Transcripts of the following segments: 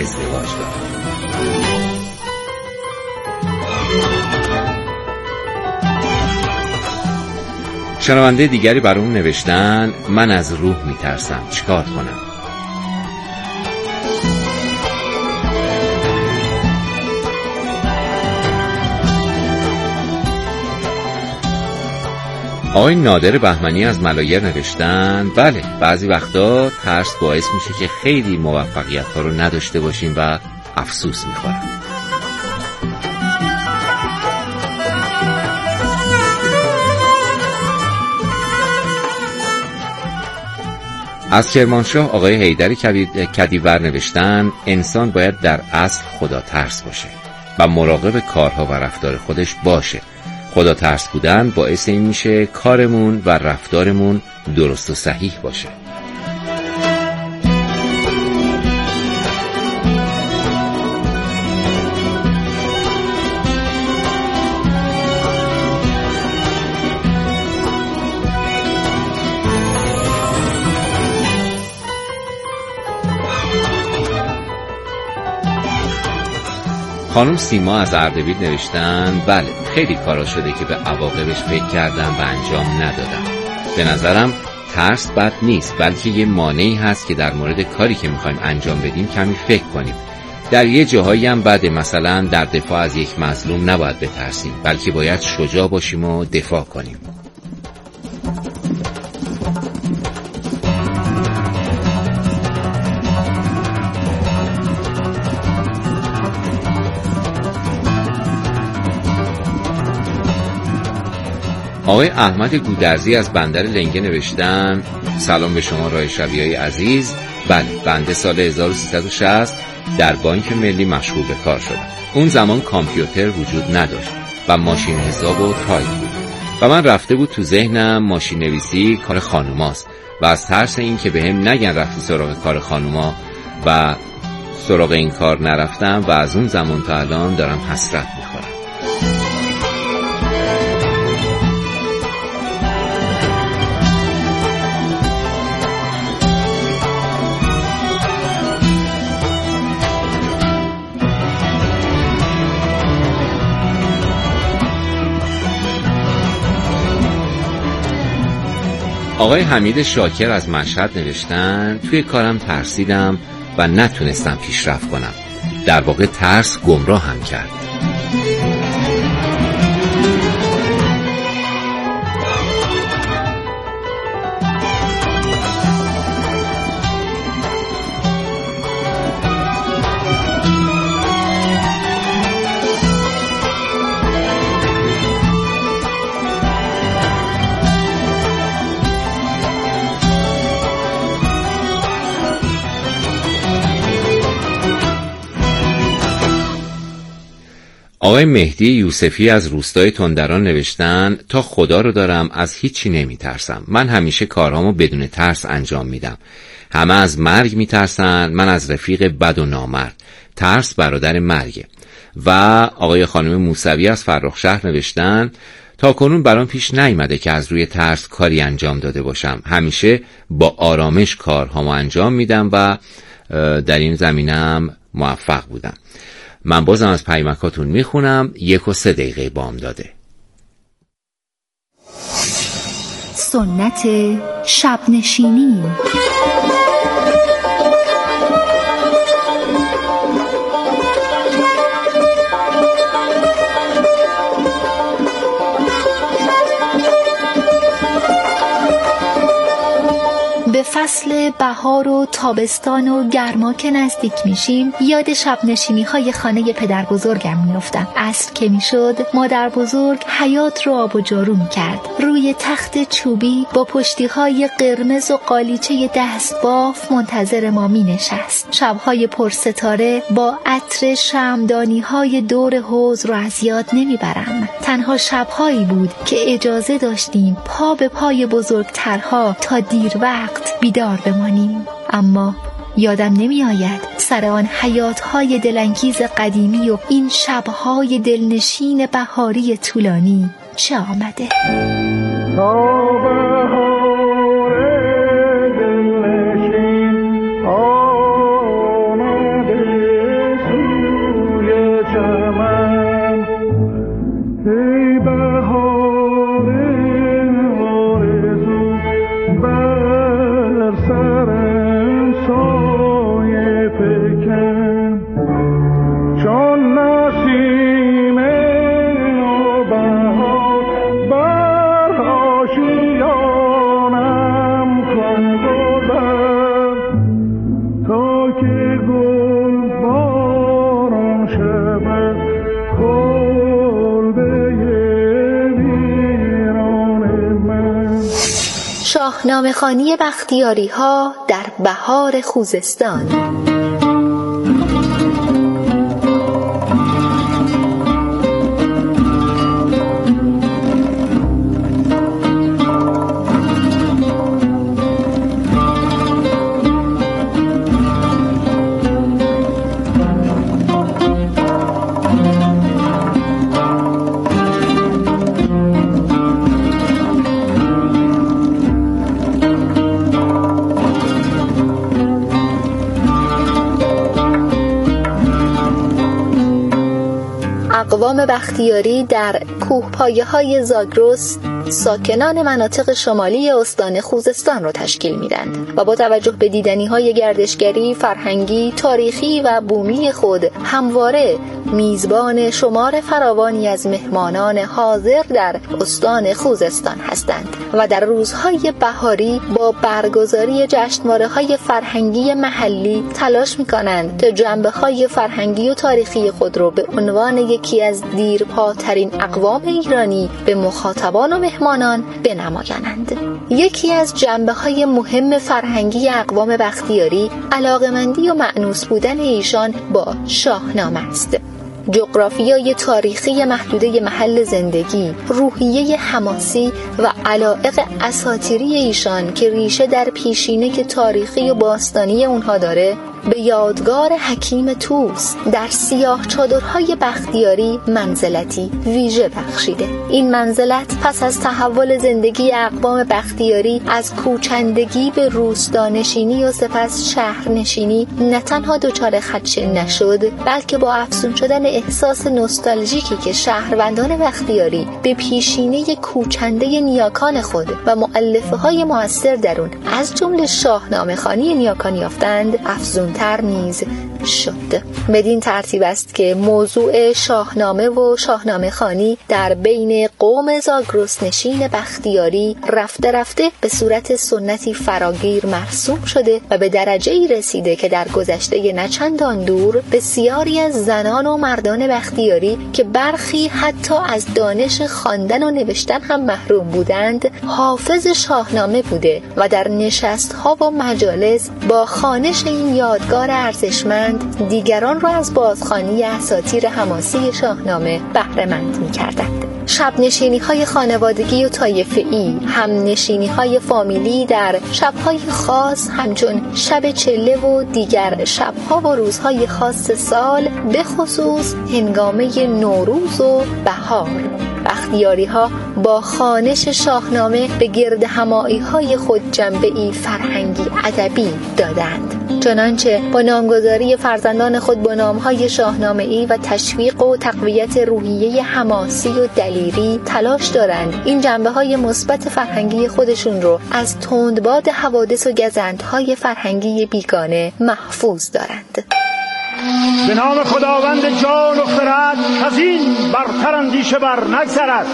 ازدواج دارم. شنونده دیگری برام نوشتن من از روح میترسم، چیکار کنم؟ آقای نادر بهمنی از ملایر نوشتن بله، بعضی وقتا ترس باعث میشه که خیلی موفقیت ها رو نداشته باشیم و افسوس میخورم. از کرمانشاه آقای حیدر کدیور نوشتن انسان باید در اصل خدا ترس باشه و مراقب کارها و رفتار خودش باشه. خدا ترس بودن باعث این میشه کارمون و رفتارمون درست و صحیح باشه. خانم سیما از اردبیل نوشتن بله، خیلی کارا شده که به عواقبش فکر کردم و انجام ندادم. به نظرم ترس بد نیست، بلکه یه مانعی هست که در مورد کاری که میخوایم انجام بدیم کمی فکر کنیم. در یه جاهایی هم بده، مثلا در دفاع از یک مظلوم نباید بترسیم، بلکه باید شجاع باشیم و دفاع کنیم. آقای احمد گودرزی از بندر لنگه نوشتن سلام به شما راه شبیهای عزیز. بله، بنده سال 1360 در بانک ملی مشغول به کار شدم. اون زمان کامپیوتر وجود نداشت و ماشین حساب و تایپ بود و من رفته بود تو ذهنم ماشین نویسی کار خانوماست و از ترس این که بهم نگن رفتی سراغ کار خانوما و سراغ این کار نرفتم و از اون زمان تا الان دارم حسرت میخورم. آقای حمید شاکر از مشهد نوشتن توی کارم ترسیدم و نتونستم پیشرفت کنم. در واقع ترس گمراه هم کرد. آقای مهدی یوسفی از روستای تندران نوشتن تا خدا رو دارم از هیچی نمی ترسم. من همیشه کارهامو بدون ترس انجام میدم. همه از مرگ می ترسن، من از رفیق بد و نامرد. ترس برادر مرگه. و آقای خانم موسوی از فرخشهر نوشتن تا کنون برام پیش نیامده که از روی ترس کاری انجام داده باشم. همیشه با آرامش کارهامو انجام میدم و در این زمینم موفق بودم. من بازم از پیامکاتون میخونم. 1 و 3 دقیقه بام داده. سنت شبنشینی. به فصل بهار و تابستان و گرما که نزدیک میشیم یاد شب نشینی های خانه پدر بزرگم میافتم. عصر که میشد مادر بزرگ حیاط رو آب و جارو میکرد. روی تخت چوبی با پشتی های قرمز و قالیچه دستباف منتظر ما مینشست. شبهای پرستاره با عطر شمعدانی های دور حوض رو از یاد نمیبرم. تنها شبهایی بود که اجازه داشتیم پا به پای بزرگترها تا دیر وقت بیدار بمانیم. اما یادم نمی آید سر آن حیاتهای دلانگیز قدیمی و این شبهای دلنشین بهاری طولانی چه آمده. دلنشین آمده لیکن چون نسیم نوبهار بر آشیانم کن گذر تا که گل باران شود کلبه ویران من. شاهنامه‌خوانی بختیاری‌ها در بهار خوزستان. اقوام بختیاری در کوهپایه‌های زاگرس ساکنان مناطق شمالی استان خوزستان را تشکیل میدند و با توجه به دیدنی‌های گردشگری، فرهنگی، تاریخی و بومی خود همواره میزبان شمار فراوانی از مهمانان حاضر در استان خوزستان هستند و در روزهای بهاری با برگزاری جشنواره‌های فرهنگی محلی تلاش می‌کنند تا جنبه‌های فرهنگی و تاریخی خود را به عنوان یکی از دیرپاترین اقوام ایرانی به مخاطبان و مهمانان بنمایانند. یکی از جنبه‌های مهم فرهنگی اقوام بختیاری علاقه‌مندی و مأنوس بودن ایشان با شاهنامه است. جغرافیای تاریخی محدوده محل زندگی، روحیه حماسی و علایق اساطیری ایشان که ریشه در پیشینه تاریخی و باستانی اونها داره، به یادگار حکیم طوس در سیاه چادرهای بختیاری منزلتی ویژه بخشیده. این منزلت پس از تحول زندگی اقوام بختیاری از کوچندگی به روستانشینی و سپس شهرنشینی نه تنها دچار خدشه نشد، بلکه با افزون شدن احساس نوستالژیکی که شهروندان بختیاری به پیشینه کوچنده نیاکان خود و مؤلفه‌های مؤثر در اون از جمله شاهنامه‌خوانی نیاکان یافتند، افزونتر نیز شد. بدین ترتیب است که موضوع شاهنامه و شاهنامه‌خوانی در بین قوم زاگرس نشین بختیاری رفته رفته به صورت سنتی فراگیر مرسوم شده و به درجه‌ای رسیده که در گذشته نچندان دور بسیاری از زنان و مردان بختیاری که برخی حتی از دانش خواندن و نوشتن هم محروم بودند، حافظ شاهنامه بوده و در نشست‌ها و مجالس با خوانش این یادگار ارزشمند دیگران را از بازخوانی اساطیر حماسی شاهنامه بهره مند می‌کردند. شب نشینی‌های خانوادگی و طایفه‌ای، هم نشینی‌های فامیلی در شب‌های خاص همچون شب چله و دیگر شب‌ها و روزهای خاص سال، به خصوص هنگامه نوروز و بهار، بختیاری‌ها با خوانش شاهنامه به گرد همایی‌های خود جنبه‌ای فرهنگی ادبی دادند. چنانچه با نامگذاری فرزندان خود با نام‌های شاهنامه‌ای و تشویق و تقویت روحیه حماسی و دلیری تلاش دارند این جنبه‌های مثبت فرهنگی خودشون رو از تندباد حوادث و گزندهای فرهنگی بیگانه محفوظ دارند. به نام خداوند جان و خرد از این برتر اندیشه بر نگذرد.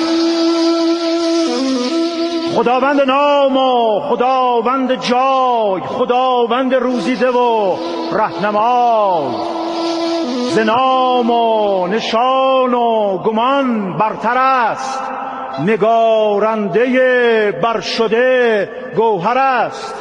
خداوند نام و خداوند جای، خداوند روزیده و رهنمای، ز نام و نشان و گمان برتر است، نگارنده برشده گوهر است.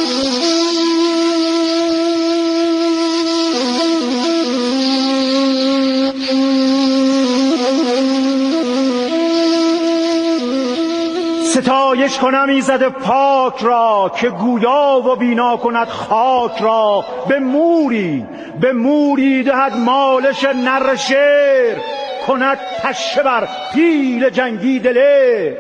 ستایش کنم ایزد پاک را که گویا و بینا کند خاک را. به موری دهد مالش نر شیر، کند پشه بر پیل جنگی دلیر.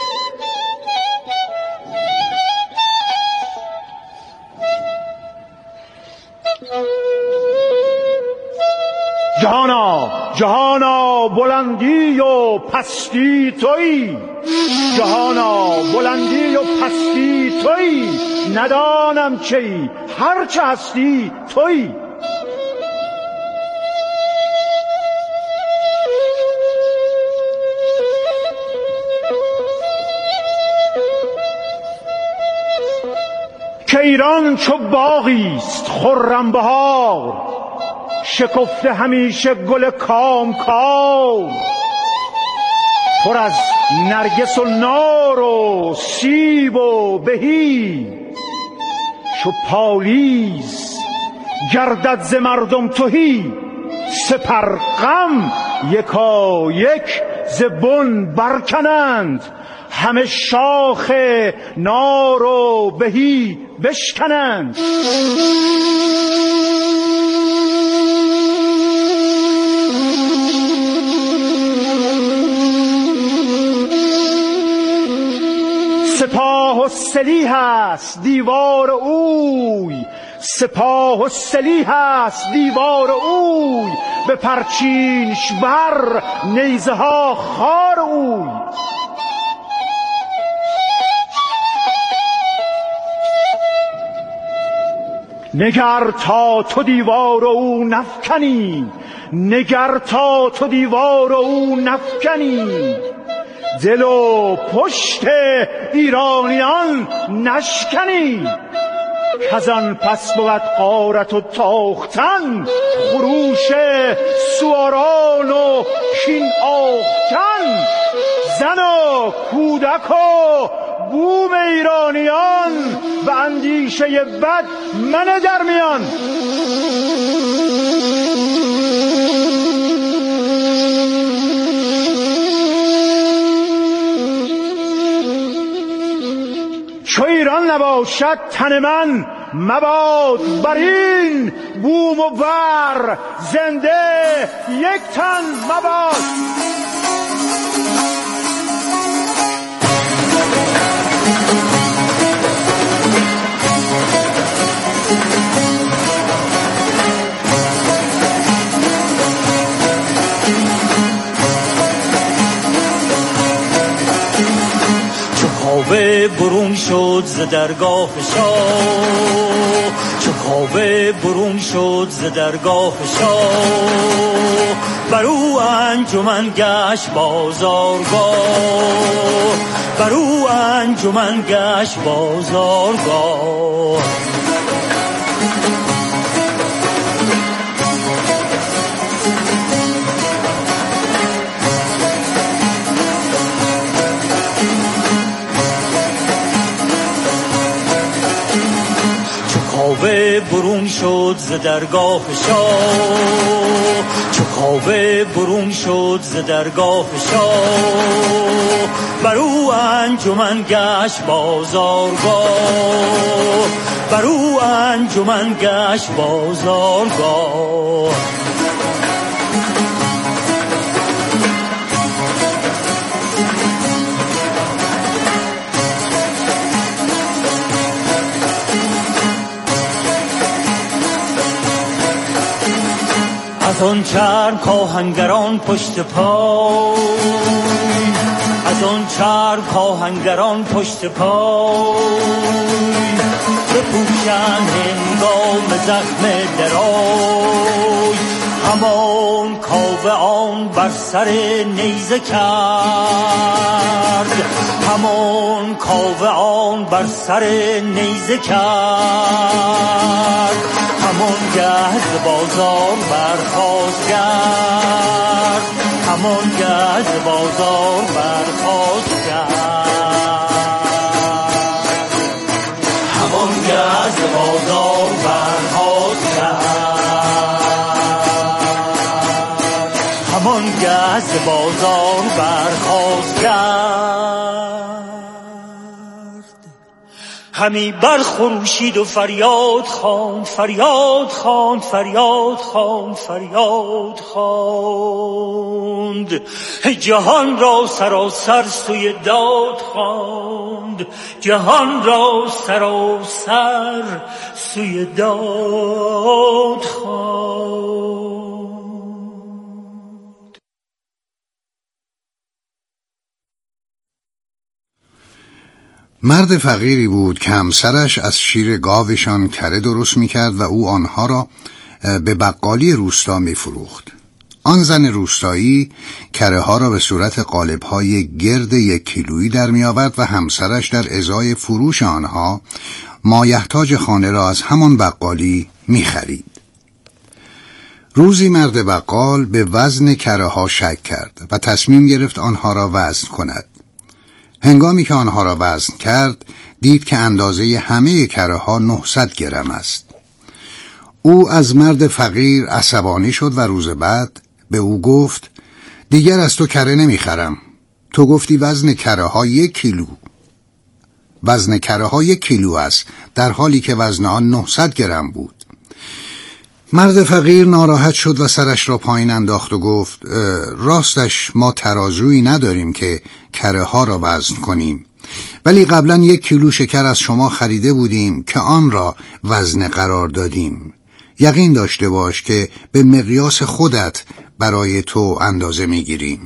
جهانا بلندی و پستی تویی، جهانا بلندی و پستی تویی، ندانم چی هرچه هستی تویی. که ایران چو باغیست خرم بهار، شکفته همیشه گل کام کام، پر از نرگس و نار و سیب و بهی، چو پالیز گردد ز مردم تهی، سپر غم یکا یک ز بن برکنند، همه شاخ نار و بهی بشکنند. سپاه و سلیح است دیوار اوی، سپاه و سلیح است دیوار اوی، به پرچینش بر نیزه ها خار اوی. نگر تا تو دیوار او نفکنی، نگر تا تو دیوار او نفکنی، دل و پشت ایرانیان نشکنی، کزان پس بود غارت و تاختن، خروش سواران و کین آختن، زن و کودک و بوم ایرانیان، به اندیشه بد من در میان. چو ایران نباشد تن من مباد برین، بوم و بر زنده یک تن مباد. کاوه برون شد ز درگاه شاه، چو کاوه برون شد ز درگاه شاه، بر او انجمن گشت بازارگاه، بر او انجمن گشت بازارگاه. کاوه برون شد ز درگاه شاه، چو کاوه برون شد ز درگاه شاه، بر او انجمن گشت بازارگاه، بر او انجمن گشت بازارگاه. از آن چرم کاهنگران پشت پای، از آن چرم کاهنگران پشت پای، بپوشند هنگام زخم درای، همان کاوه آن بر سر نیزه کرد، همان کاوه آن بر سر نیزه کرد، همان گهز بازار برخاست کرد، همان گهز بازار برخاست کرد، همان گهز بازار برخاست کرد، همان گهز بازار برخاست کرد. همی برخروشید و فریاد خواند، فریاد خواند، فریاد خواند، فریاد خواند، جهان را سراسر سوی داد خواند، جهان را سراسر سوی داد خواند. مرد فقیری بود که همسرش از شیر گاوشان کره درست می‌کرد و او آنها را به بقالی روستا می‌فروخت. آن زن روستایی کره ها را به صورت قالب‌های گرد 1 کیلویی در می‌آورد و همسرش در ازای فروش آنها مایحتاج خانه را از همان بقالی می خرید. روزی مرد بقال به وزن کره ها شک کرد و تصمیم گرفت آنها را وزن کند. هنگامی که آنها را وزن کرد دید که اندازه همه کره ها 900 گرم است. او از مرد فقیر عصبانی شد و روز بعد به او گفت دیگر از تو کره نمی خرم. تو گفتی وزن کره ها 1 کیلو. وزن کره ها 1 کیلو است، در حالی که وزن آن 900 گرم بود. مرد فقیر ناراحت شد و سرش را پایین انداخت و گفت راستش ما ترازویی نداریم که کره ها را وزن کنیم، ولی قبلا 1 کیلو شکر از شما خریده بودیم که آن را وزن قرار دادیم. یقین داشته باش که به مقیاس خودت برای تو اندازه میگیریم.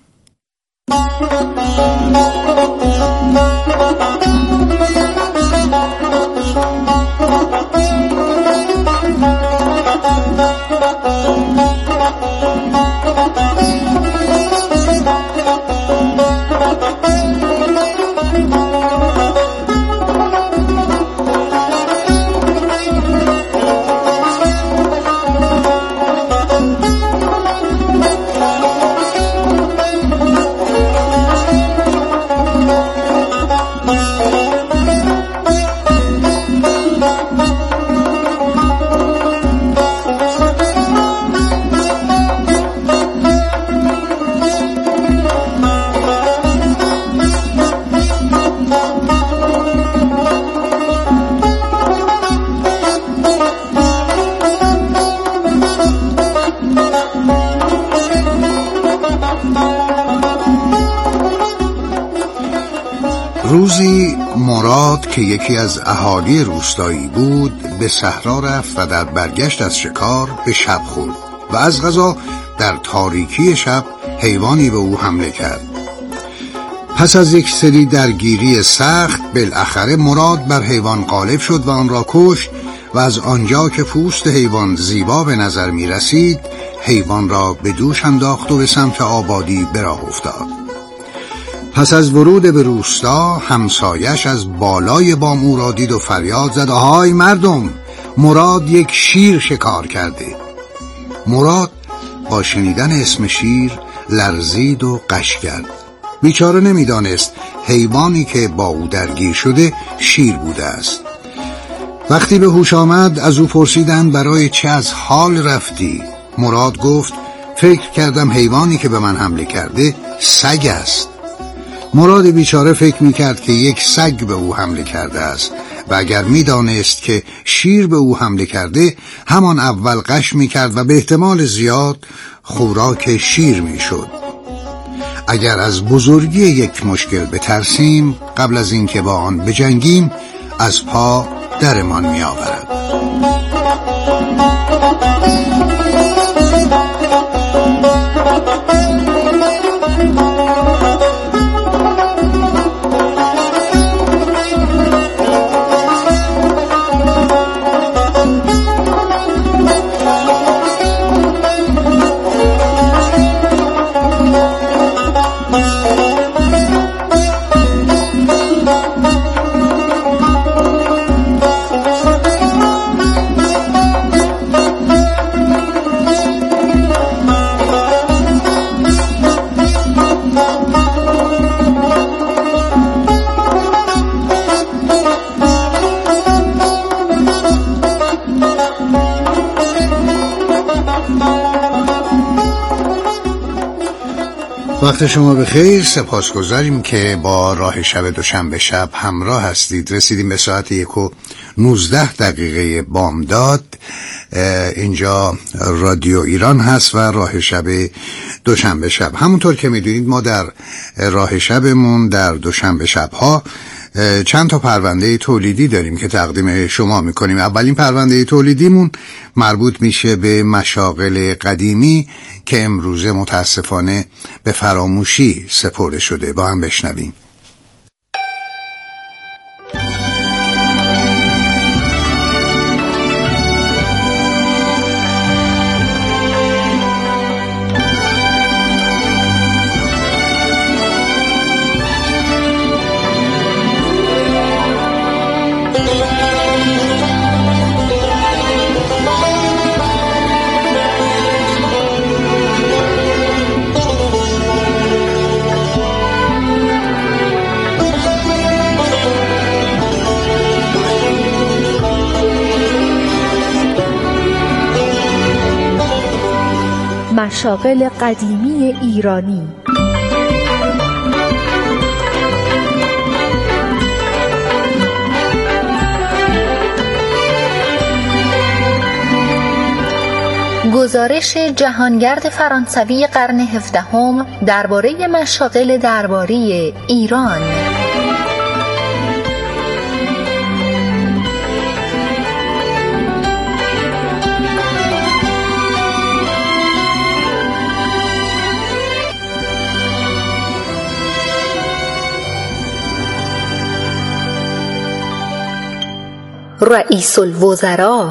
روزی مراد که یکی از اهالی روستایی بود به صحرا رفت و در برگشت از شکار به شب خورد و از قضا در تاریکی شب حیوانی به او حمله کرد. پس از یک سری درگیری سخت بالاخره مراد بر حیوان غالب شد و آن را کشت و از آنجا که پوست حیوان زیبا به نظر می رسید حیوان را به دوش انداخت و به سمت آبادی به راه افتاد. پس از ورود به روستا همسایش از بالای بام او را دید و فریاد زد آهای مردم، مراد یک شیر شکار کرده. مراد با شنیدن اسم شیر لرزید و غش کرد. بیچاره نمیدانست حیوانی که با او درگیر شده شیر بوده است. وقتی به هوش آمد از او پرسیدند برای چه از حال رفتی؟ مراد گفت فکر کردم حیوانی که به من حمله کرده سگ است. مراد بیچاره فکر میکرد که یک سگ به او حمله کرده است و اگر میدانست که شیر به او حمله کرده همان اول غش میکرد و به احتمال زیاد خوراک شیر میشد. اگر از بزرگی یک مشکل بترسیم قبل از اینکه با آن بجنگیم از پا درمان میآورد. وقت شما بخیر، سپاسگزاریم که با راه شب دوشنبه شب همراه هستید. رسیدیم به ساعت 1:19 بامداد. اینجا رادیو ایران هست و راه شب دوشنبه شب. همونطور که میدونید ما در راه شبمون در دوشنبه شبها چند تا پرونده تولیدی داریم که تقدیم شما میکنیم. اولین پرونده تولیدیمون مربوط میشه به مشاغل قدیمی که امروزه متاسفانه به فراموشی سپرده شده. با هم بشنویم. مشاغل قدیمی ایرانی. گزارش جهانگرد فرانسوی قرن 17 درباره مشاغل درباری ایران. رئیس الوزراء.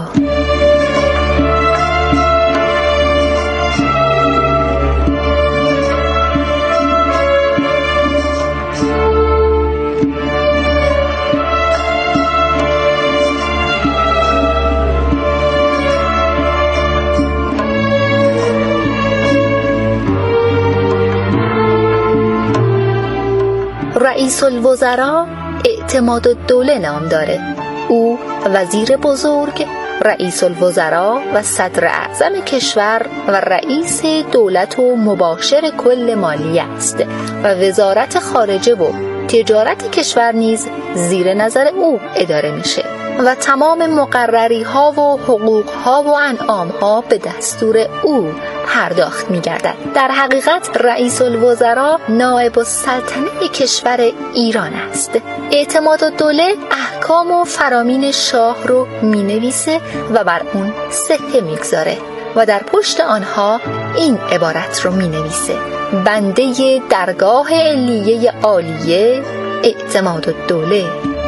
رئیس الوزراء اعتمادالدوله نام داره. او وزیر بزرگ، رئیس الوزراء و صدر اعظم کشور و رئیس دولت و مباشر کل مالیه است و وزارت خارجه و تجارت کشور نیز زیر نظر او اداره میشه و تمام مقرری ها و حقوق ها و انعام ها به دستور او پرداخت می‌گردد. در حقیقت رئیس الوزراء نایب السلطنه کشور ایران است. اعتمادالدوله احکام و فرامین شاه رو می‌نویسه و بر اون صحه می‌گذاره و در پشت آنها این عبارت رو می‌نویسه: بنده درگاه علیه عالیه اعتمادالدوله.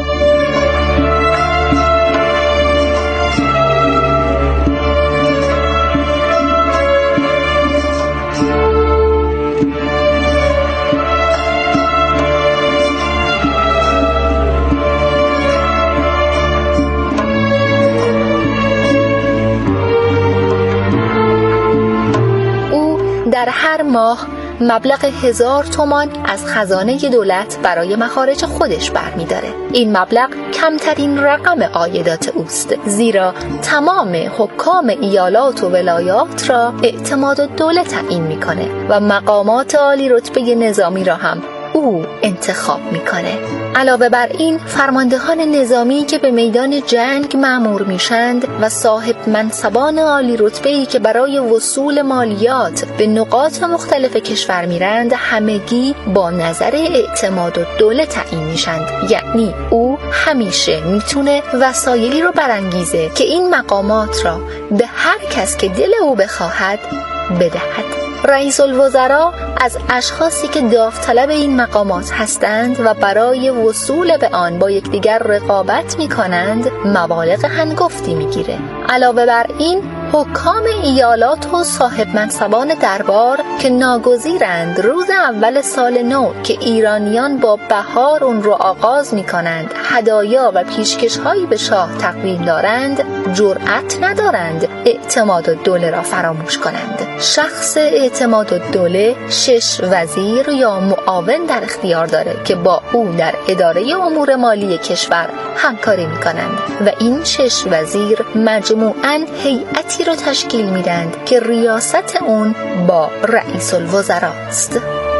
در هر ماه مبلغ 1000 تومان از خزانه دولت برای مخارج خودش برمی‌داره. این مبلغ کمترین رقم عایدات اوست، زیرا تمام حکام ایالات و ولایات را اعتمادالدوله تعیین می‌کنه و مقامات عالی رتبه نظامی را هم او انتخاب میکنه. علاوه بر این فرماندهان نظامی که به میدان جنگ مأمور میشند و صاحب منصبان عالی رتبه‌ای که برای وصول مالیات به نقاط مختلف کشور میرند همگی با نظر اعتمادالدوله تعیین میشند. یعنی او همیشه میتونه وسایلی رو برانگیزه که این مقامات را به هر کس که دل او بخواهد بدهد. رئیس الوزراء از اشخاصی که داوطلب این مقامات هستند و برای وصول به آن با یکدیگر رقابت می‌کنند مبالغ هنگفتی می‌گیره. علاوه بر این حکام ایالات و صاحب منصبان دربار که ناگزیرند روز اول سال نو که ایرانیان با بهار اون رو آغاز می‌کنند هدایا و پیشکش‌هایی به شاه تقدیم دارند، جرأت ندارند اعتمادالدوله را فراموش کنند. شخص اعتمادالدوله 6 وزیر یا معاون در اختیار داره که با او در اداره امور مالی کشور همکاری می‌کنند و این 6 وزیر مجموعاً هیئتی رو تشکیل میدند که ریاست اون با رئیس الوزراء است.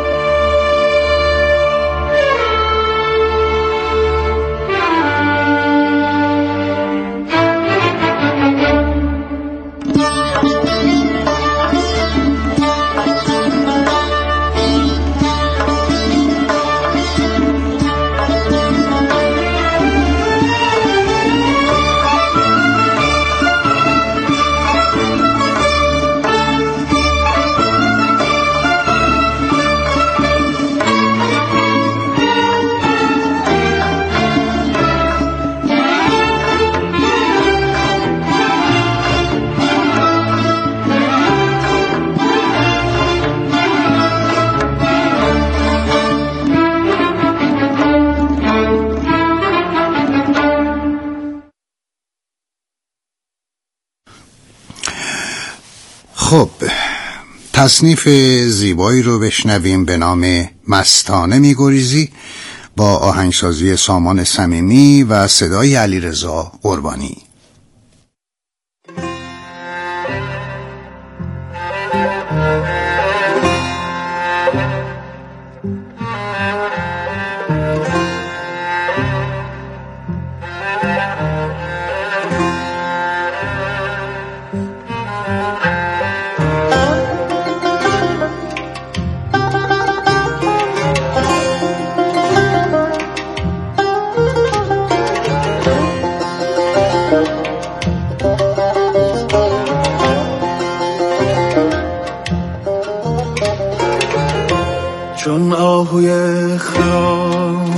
خب، تصنیف زیبایی رو بشنویم به نام مستانه میگریزی با آهنگسازی سامان صمیمی و صدای علیرضا قربانی. چون آهوی خرام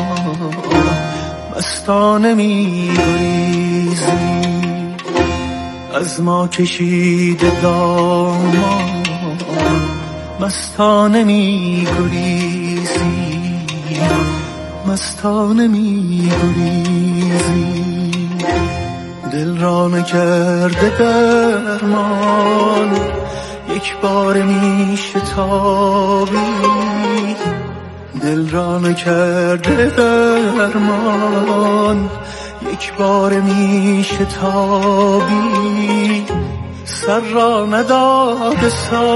مستانه می گریزی، از ما کشیده دامان مستانه می گریزی، مستانه می گریزی. دل را نکرده درمان، یک بار می شتابی، دل را نکرده درمان، یک بار می شتابی. سر را نداده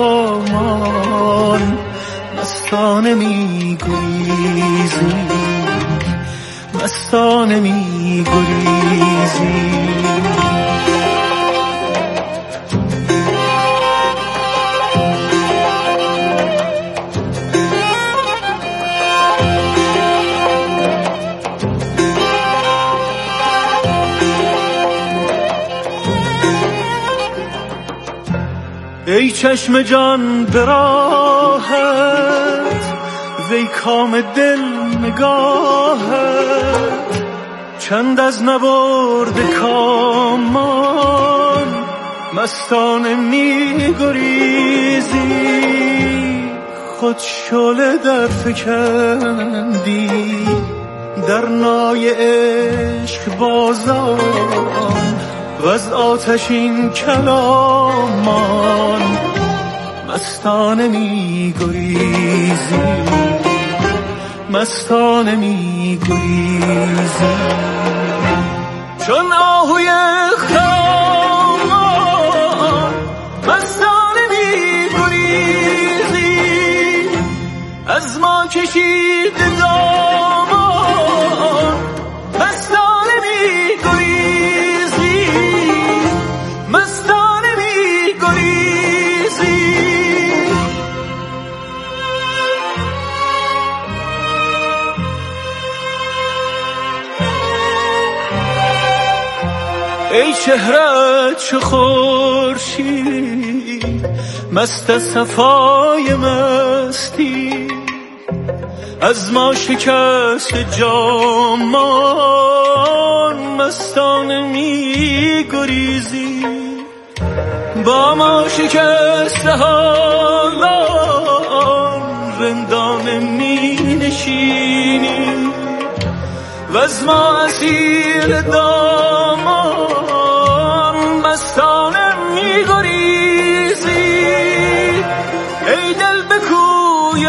سامان، مستانه می گریزی، مستانه می گریزی. ای چشم جان به راحت، وی کام دل نگاهت، چند از نبرد کامان مستانه می گریزی. خود شعله در فکندی در نای عشق بازان، و از آتشین کلامان مستانه می گریزی، مستانه می گریزی. چون آهوی خرامان مستانه می گریزی، از ما کشیده دامان مستانه می گریزی، مستانه می گریزی. ای چهره‌ات چو خورشید مست از صفای مستی، از ما شکست جامان مستانه می گریزی. با ما شکست حالان رندانه می نشینی، و از ما اسیر دامان مستانه می گریزی. ای دل به کوی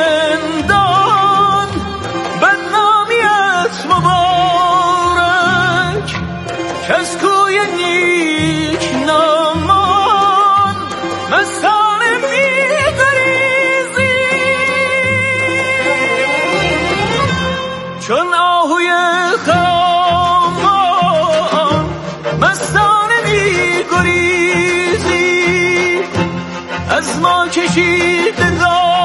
رندان بدنامیت مبارک، کز کوی نیک نامان مستانه می گریزی. چون آهوی خرامان مستانه می گریزی، از ما کشیده